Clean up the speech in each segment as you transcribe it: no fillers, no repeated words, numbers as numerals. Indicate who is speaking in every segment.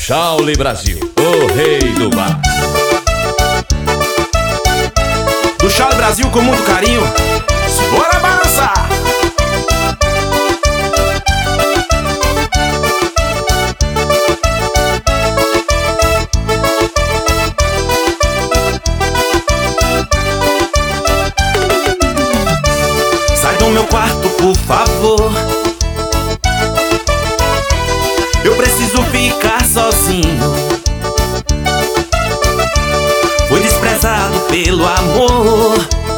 Speaker 1: Charlie Brasil, o rei do bar.
Speaker 2: Do Charlie Brasil com muito carinho, bora balançar! Sai do meu quarto, por favor. Eu preciso ficar sozinho. Fui desprezado pelo amor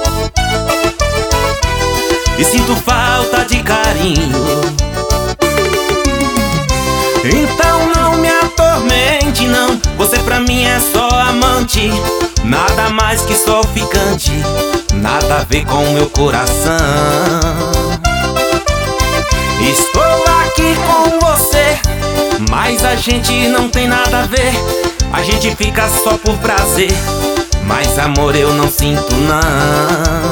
Speaker 2: e sinto falta de carinho. Então não me atormente, não. Você pra mim é só amante, nada mais que só ficante, nada a ver com o meu coração. Estou aqui com você, mas a gente não tem nada a ver. A gente fica só por prazer, mas amor eu não sinto não.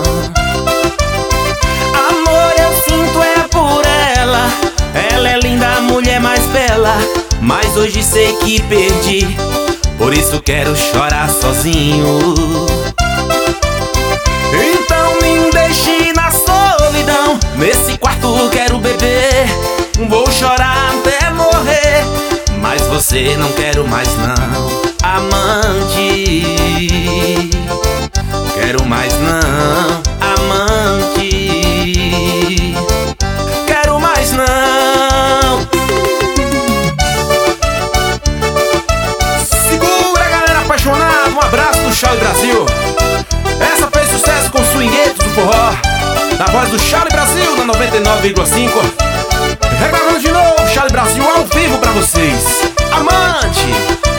Speaker 2: Amor eu sinto é por ela. Ela é linda, a mulher mais bela, mas hoje sei que perdi, por isso quero chorar sozinho. Então me deixe na solidão, nesse quarto quero beber, vou chorar até morrer, mas você não quero mais não, amante. Quero mais não, amante. Quero mais não. Segura, galera apaixonada, um abraço do Charlie Brasil. Essa fez sucesso com Swinguetos do Forró, na voz do Charlie Brasil, na 99,5. Regravando de novo, Charlie Brasil ao vivo pra vocês, amante.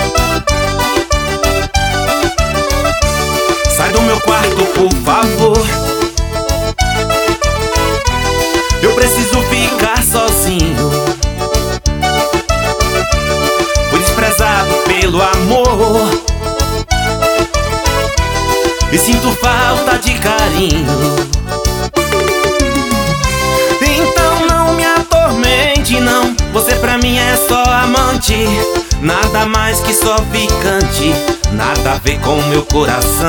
Speaker 2: Sai do meu quarto, por favor. Eu preciso ficar sozinho. Fui desprezado pelo amor e sinto falta de carinho. Então não me atormente, não. Você pra mim é só amante, nada mais que só ficante, nada a ver com o meu coração.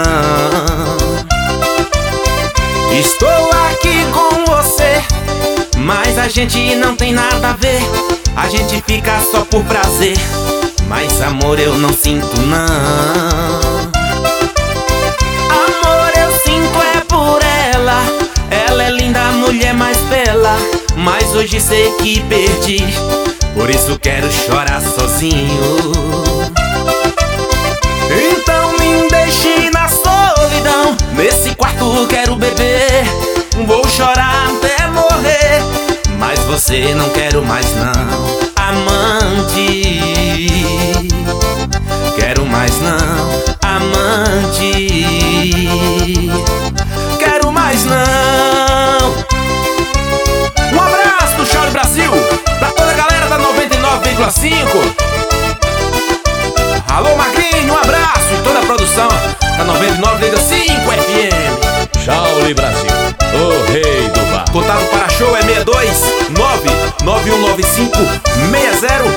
Speaker 2: Estou aqui com você, mas a gente não tem nada a ver. A gente fica só por prazer, mas amor eu não sinto não. Amor eu sinto é por ela. Ela é linda, a mulher mais bela, mas hoje sei que perdi, por isso quero chorar sozinho. Então me deixe na solidão, nesse quarto quero beber, vou chorar até morrer, mas você não quero mais não, amante. Quero mais não, amante. Quero mais não. Um abraço do Charlie Brasil pra toda a galera da 99,5. Alô Magrinho, um abraço e toda a produção da 99,5 FM.
Speaker 1: Charlie Brasil, o rei do bar.
Speaker 2: Contato para show é 62 99195 60